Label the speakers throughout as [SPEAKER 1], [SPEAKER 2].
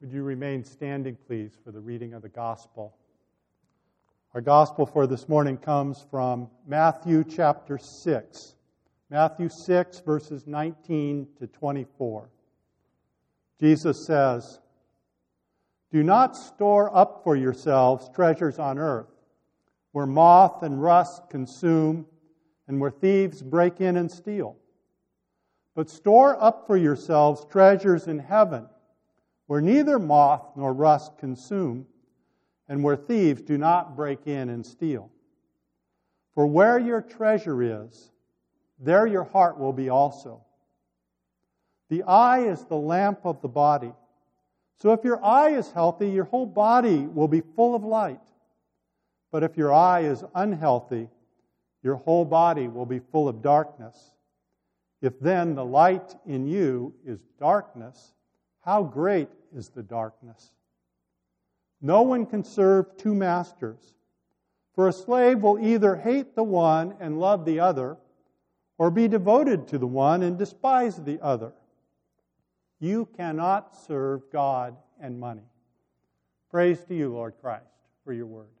[SPEAKER 1] Would you remain standing, please, for the reading of the gospel? Our gospel for this morning comes from Matthew chapter 6. Matthew 6, verses 19 to 24. Jesus says, "Do not store up for yourselves treasures on earth, where moth and rust consume, and where thieves break in and steal. But store up for yourselves treasures in heaven, where neither moth nor rust consume, and where thieves do not break in and steal. For where your treasure is, there your heart will be also. The eye is the lamp of the body. So if your eye is healthy, your whole body will be full of light. But if your eye is unhealthy, your whole body will be full of darkness. If then the light in you is darkness, how great is the darkness? No one can serve two masters, for a slave will either hate the one and love the other, or be devoted to the one and despise the other. You cannot serve God and money." Praise to you, Lord Christ, for your word.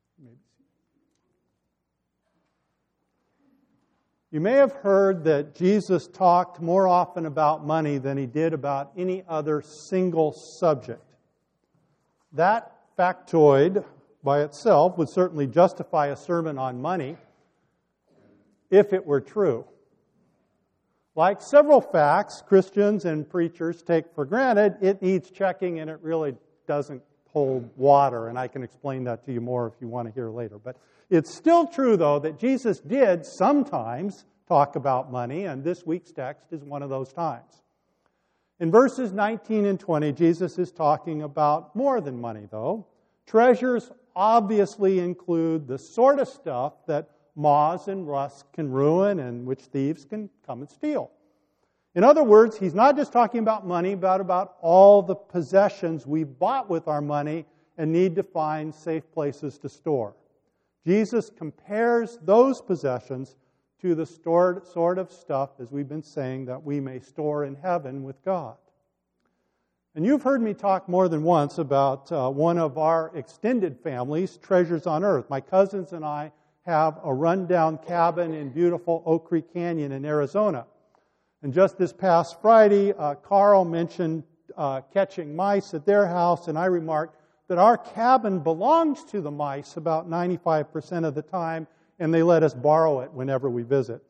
[SPEAKER 1] You may have heard that Jesus talked more often about money than he did about any other single subject. That factoid by itself would certainly justify a sermon on money if it were true. Like several facts Christians and preachers take for granted, it needs checking and it really doesn't hold water. And I can explain that to you more if you want to hear later. But it's still true, though, that Jesus did sometimes talk about money, and this week's text is one of those times. In verses 19 and 20, Jesus is talking about more than money, though. Treasures obviously include the sort of stuff that moths and rust can ruin and which thieves can come and steal. In other words, he's not just talking about money, but about all the possessions we've bought with our money and need to find safe places to store. Jesus compares those possessions to the sort of stuff, as we've been saying, that we may store in heaven with God. And you've heard me talk more than once about one of our extended families, Treasures on Earth. My cousins and I have a rundown cabin in beautiful Oak Creek Canyon in Arizona. And just this past Friday, Carl mentioned catching mice at their house, and I remarked that our cabin belongs to the mice about 95% of the time, and they let us borrow it whenever we visit.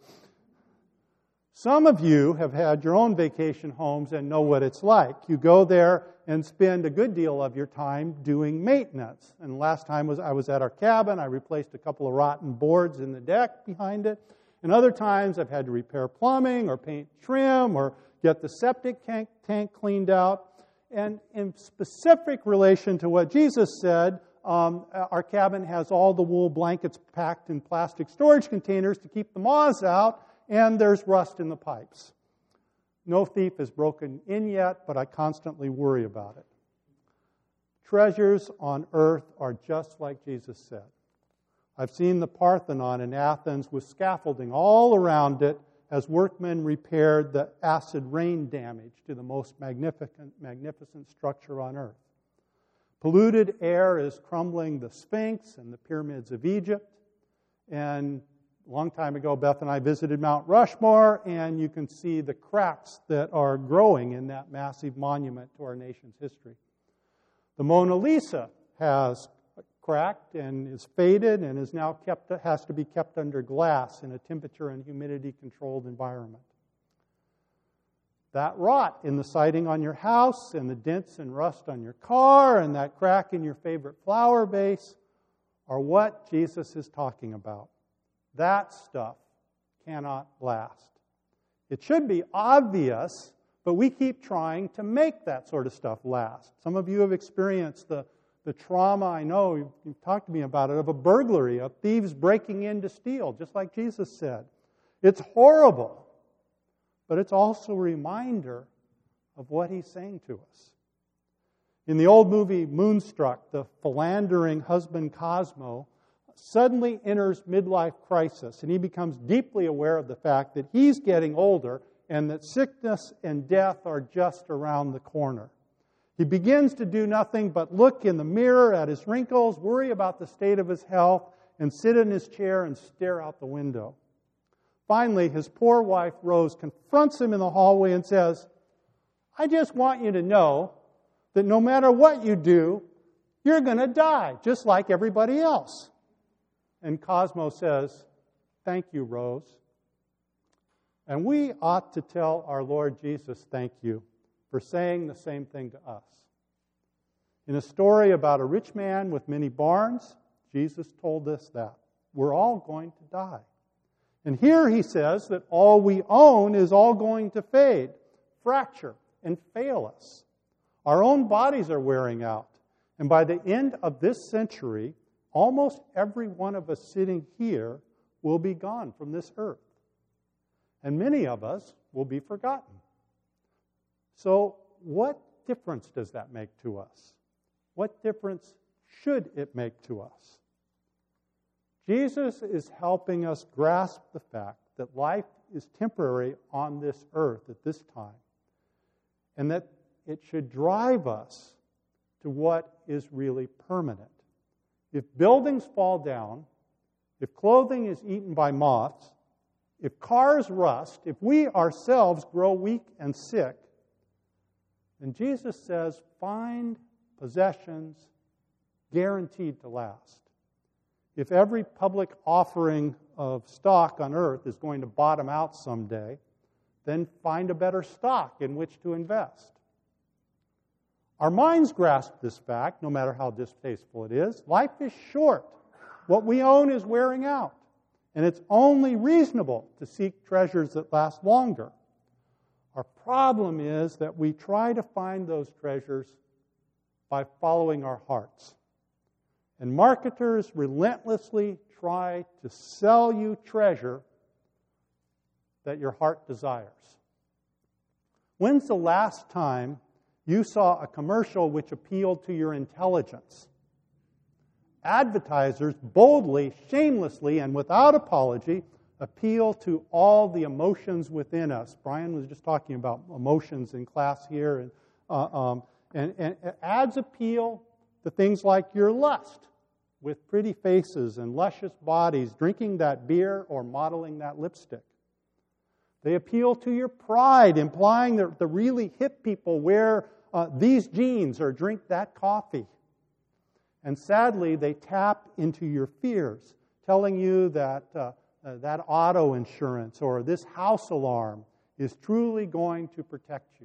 [SPEAKER 1] Some of you have had your own vacation homes and know what it's like. You go there and spend a good deal of your time doing maintenance. And last time I was at our cabin, I replaced a couple of rotten boards in the deck behind it. And other times I've had to repair plumbing or paint trim or get the septic tank cleaned out. And in specific relation to what Jesus said, our cabin has all the wool blankets packed in plastic storage containers to keep the moths out, and there's rust in the pipes. No thief has broken in yet, but I constantly worry about it. Treasures on earth are just like Jesus said. I've seen the Parthenon in Athens with scaffolding all around it as workmen repaired the acid rain damage to the most magnificent structure on earth. Polluted air is crumbling the Sphinx and the pyramids of Egypt. And a long time ago, Beth and I visited Mount Rushmore, and you can see the cracks that are growing in that massive monument to our nation's history. The Mona Lisa has cracked and is faded and is now has to be kept under glass in a temperature and humidity controlled environment. That rot in the siding on your house and the dents and rust on your car and that crack in your favorite flower vase are what Jesus is talking about. That stuff cannot last. It should be obvious, but we keep trying to make that sort of stuff last. Some of you have experienced the trauma, I know, you've talked to me about it, of a burglary, of thieves breaking in to steal, just like Jesus said. It's horrible, but it's also a reminder of what he's saying to us. In the old movie Moonstruck, the philandering husband Cosmo suddenly enters midlife crisis, and he becomes deeply aware of the fact that he's getting older and that sickness and death are just around the corner. He begins to do nothing but look in the mirror at his wrinkles, worry about the state of his health, and sit in his chair and stare out the window. Finally, his poor wife, Rose, confronts him in the hallway and says, I just want you to know that no matter what you do, you're going to die, just like everybody else. And Cosmo says, thank you, Rose. And we ought to tell our Lord Jesus thank you for saying the same thing to us. In a story about a rich man with many barns, Jesus told us that we're all going to die. And here he says that all we own is all going to fade, fracture, and fail us. Our own bodies are wearing out. And by the end of this century, almost every one of us sitting here will be gone from this earth. And many of us will be forgotten. So what difference does that make to us? What difference should it make to us? Jesus is helping us grasp the fact that life is temporary on this earth at this time, and that it should drive us to what is really permanent. If buildings fall down, if clothing is eaten by moths, if cars rust, if we ourselves grow weak and sick, then Jesus says, find possessions guaranteed to last. If every public offering of stock on earth is going to bottom out someday, then find a better stock in which to invest. Our minds grasp this fact, no matter how distasteful it is. Life is short. What we own is wearing out. And it's only reasonable to seek treasures that last longer. Our problem is that we try to find those treasures by following our hearts. And marketers relentlessly try to sell you treasure that your heart desires. When's the last time you saw a commercial which appealed to your intelligence? Advertisers boldly, shamelessly, and without apology appeal to all the emotions within us. Brian was just talking about emotions in class here. And ads appeal to things like your lust, with pretty faces and luscious bodies, drinking that beer or modeling that lipstick. They appeal to your pride, implying that the really hip people wear these jeans or drink that coffee. And sadly, they tap into your fears, telling you that that auto insurance or this house alarm is truly going to protect you.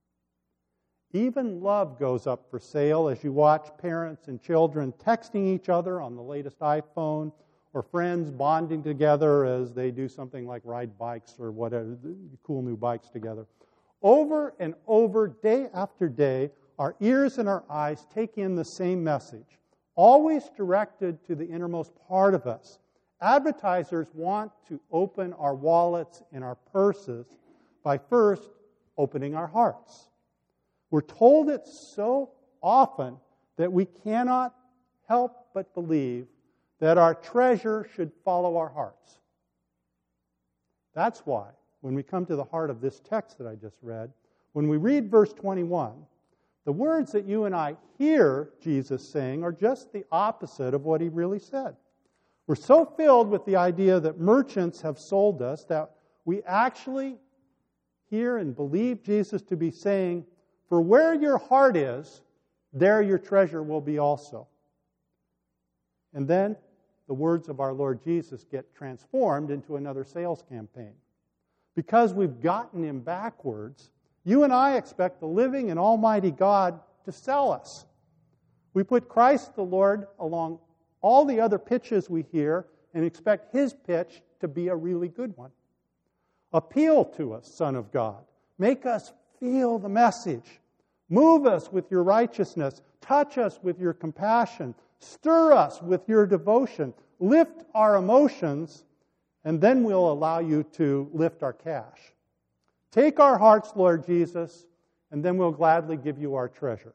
[SPEAKER 1] Even love goes up for sale as you watch parents and children texting each other on the latest iPhone, or friends bonding together as they do something like ride bikes or whatever, cool new bikes together. Over and over, day after day, our ears and our eyes take in the same message, always directed to the innermost part of us. Advertisers want to open our wallets and our purses by first opening our hearts. We're told it so often that we cannot help but believe that our treasure should follow our hearts. That's why, when we come to the heart of this text that I just read, when we read verse 21, the words that you and I hear Jesus saying are just the opposite of what he really said. We're so filled with the idea that merchants have sold us that we actually hear and believe Jesus to be saying, for where your heart is, there your treasure will be also. And then the words of our Lord Jesus get transformed into another sales campaign. Because we've gotten him backwards, you and I expect the living and almighty God to sell us. We put Christ the Lord along all the other pitches we hear and expect his pitch to be a really good one. Appeal to us, Son of God. Make us feel the message. Move us with your righteousness. Touch us with your compassion. Stir us with your devotion. Lift our emotions, and then we'll allow you to lift our cash. Take our hearts, Lord Jesus, and then we'll gladly give you our treasure.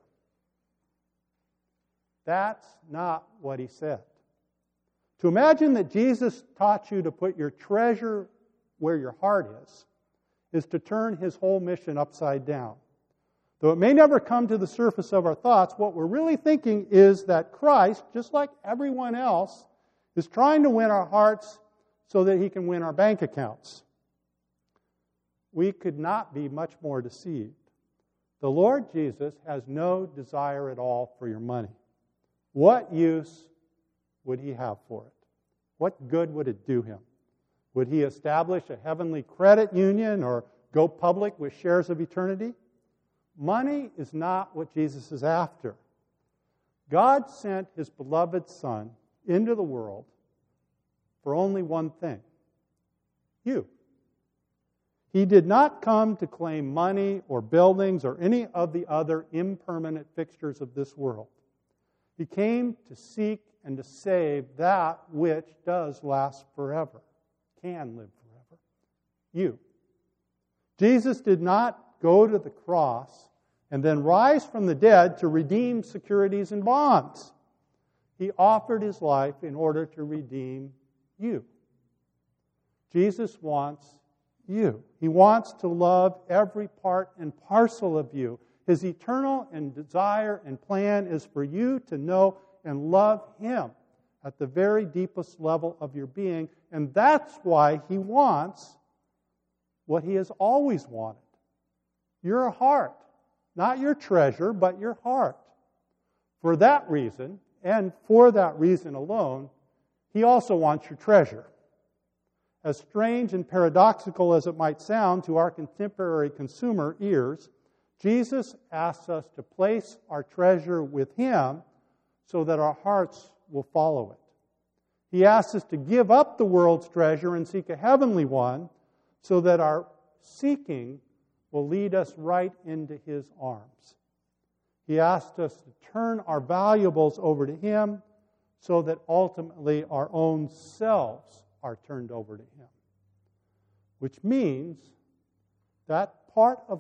[SPEAKER 1] That's not what he said. To imagine that Jesus taught you to put your treasure where your heart is to turn his whole mission upside down. Though it may never come to the surface of our thoughts, what we're really thinking is that Christ, just like everyone else, is trying to win our hearts so that He can win our bank accounts. We could not be much more deceived. The Lord Jesus has no desire at all for your money. What use would He have for it? What good would it do Him? Would He establish a heavenly credit union or go public with shares of eternity? Money is not what Jesus is after. God sent His beloved Son into the world for only one thing: you. He did not come to claim money or buildings or any of the other impermanent fixtures of this world. He came to seek and to save that which does last forever, can live forever. You. Jesus did not go to the cross and then rise from the dead to redeem securities and bonds. He offered His life in order to redeem you. Jesus wants you. He wants to love every part and parcel of you. His eternal and desire and plan is for you to know and love Him at the very deepest level of your being. And that's why He wants what He has always wanted: your heart. Not your treasure, but your heart. For that reason, and for that reason alone, He also wants your treasure. As strange and paradoxical as it might sound to our contemporary consumer ears, Jesus asks us to place our treasure with Him so that our hearts will follow it. He asks us to give up the world's treasure and seek a heavenly one so that our seeking will lead us right into His arms. He asked us to turn our valuables over to Him so that ultimately our own selves are turned over to Him. Which means that part of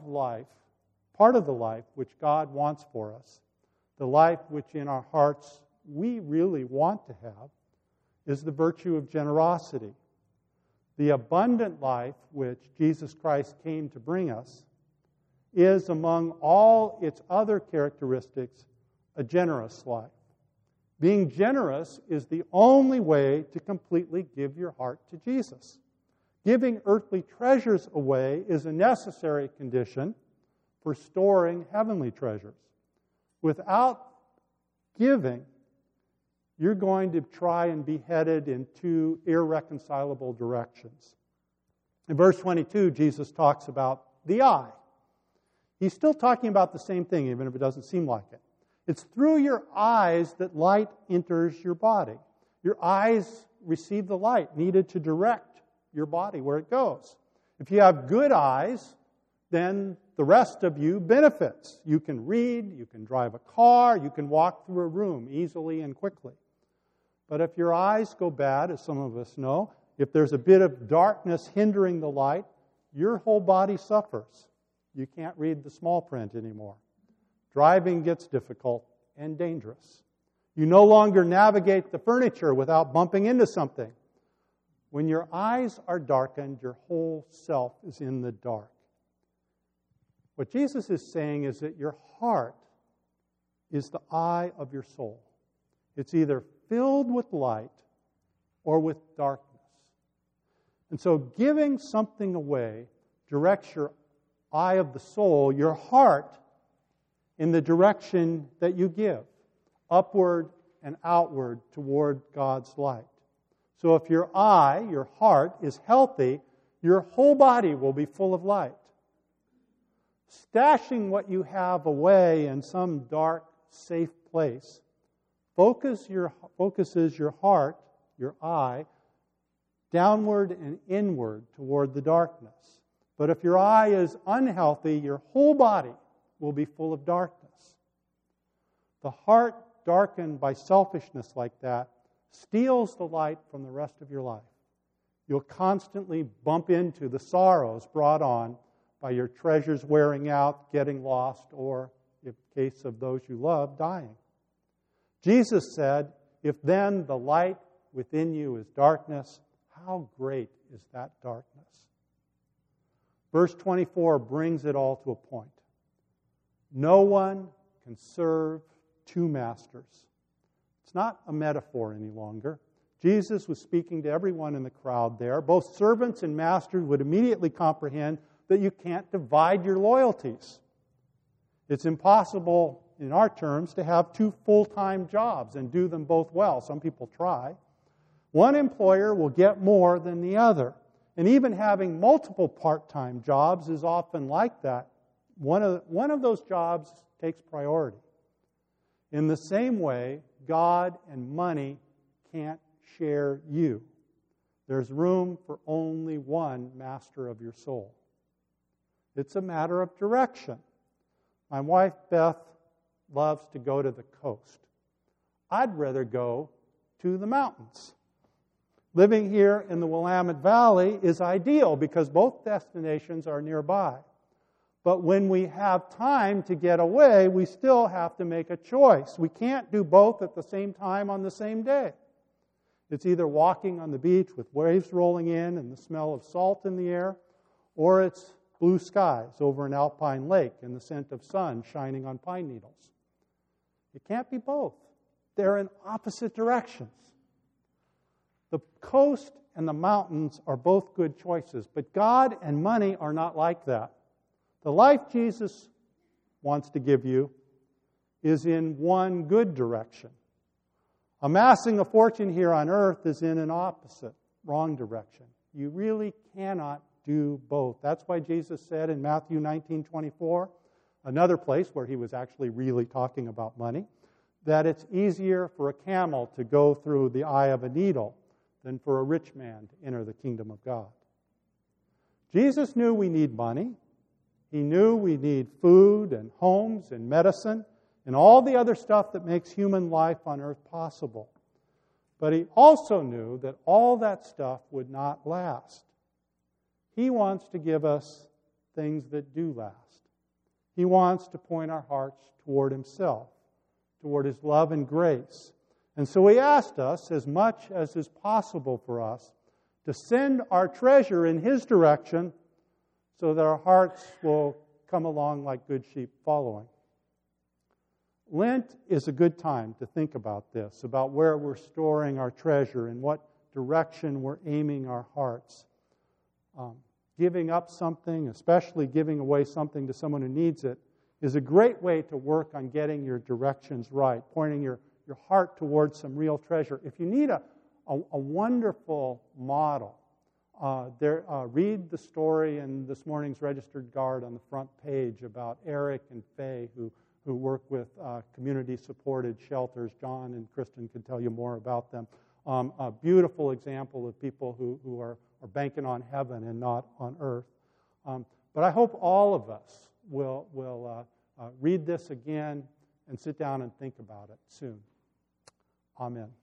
[SPEAKER 1] the life which God wants for us, the life which in our hearts we really want to have, is the virtue of generosity. The abundant life which Jesus Christ came to bring us is, among all its other characteristics, a generous life. Being generous is the only way to completely give your heart to Jesus. Giving earthly treasures away is a necessary condition for storing heavenly treasures. Without giving, you're going to try and be headed in two irreconcilable directions. In verse 22, Jesus talks about the eye. He's still talking about the same thing, even if it doesn't seem like it. It's through your eyes that light enters your body. Your eyes receive the light needed to direct your body where it goes. If you have good eyes, then the rest of you benefits. You can read, you can drive a car, you can walk through a room easily and quickly. But if your eyes go bad, as some of us know, if there's a bit of darkness hindering the light, your whole body suffers. You can't read the small print anymore. Driving gets difficult and dangerous. You no longer navigate the furniture without bumping into something. When your eyes are darkened, your whole self is in the dark. What Jesus is saying is that your heart is the eye of your soul. It's either filled with light or with darkness. And so giving something away directs your eye of the soul, your heart, in the direction that you give, upward and outward toward God's light. So if your eye, your heart, is healthy, your whole body will be full of light. Stashing what you have away in some dark, safe place focuses your heart, your eye, downward and inward toward the darkness. But if your eye is unhealthy, your whole body will be full of darkness. The heart darkened by selfishness like that steals the light from the rest of your life. You'll constantly bump into the sorrows brought on by your treasures wearing out, getting lost, or, in case of those you love, dying. Jesus said, if then the light within you is darkness, how great is that darkness? Verse 24 brings it all to a point. No one can serve two masters. It's not a metaphor any longer. Jesus was speaking to everyone in the crowd there. Both servants and masters would immediately comprehend that you can't divide your loyalties. It's impossible, in our terms, to have two full-time jobs and do them both well. Some people try. One employer will get more than the other. And even having multiple part-time jobs is often like that. One of those jobs takes priority. In the same way, God and money can't share you. There's room for only one master of your soul. It's a matter of direction. My wife, Beth, loves to go to the coast. I'd rather go to the mountains. Living here in the Willamette Valley is ideal because both destinations are nearby. But when we have time to get away, we still have to make a choice. We can't do both at the same time on the same day. It's either walking on the beach with waves rolling in and the smell of salt in the air, or it's blue skies over an alpine lake and the scent of sun shining on pine needles. It can't be both. They're in opposite directions. The coast and the mountains are both good choices, but God and money are not like that. The life Jesus wants to give you is in one good direction. Amassing a fortune here on earth is in an opposite, wrong direction. You really cannot do both. That's why Jesus said in Matthew 19:24, another place where he was actually really talking about money, that it's easier for a camel to go through the eye of a needle than for a rich man to enter the kingdom of God. Jesus knew we need money. He knew we need food and homes and medicine and all the other stuff that makes human life on earth possible. But he also knew that all that stuff would not last. He wants to give us things that do last. He wants to point our hearts toward himself, toward his love and grace. And so he asked us, as much as is possible for us, to send our treasure in his direction so that our hearts will come along like good sheep following. Lent is a good time to think about this, about where we're storing our treasure and what direction we're aiming our hearts. Giving up something, especially giving away something to someone who needs it, is a great way to work on getting your directions right, pointing your heart towards some real treasure. If you need a wonderful model, read the story in this morning's Registered Guard on the front page about Eric and Faye who work with community-supported shelters. John and Kristen can tell you more about them. A beautiful example of people who are banking on heaven and not on earth. But I hope all of us will read this again and sit down and think about it soon. Amen.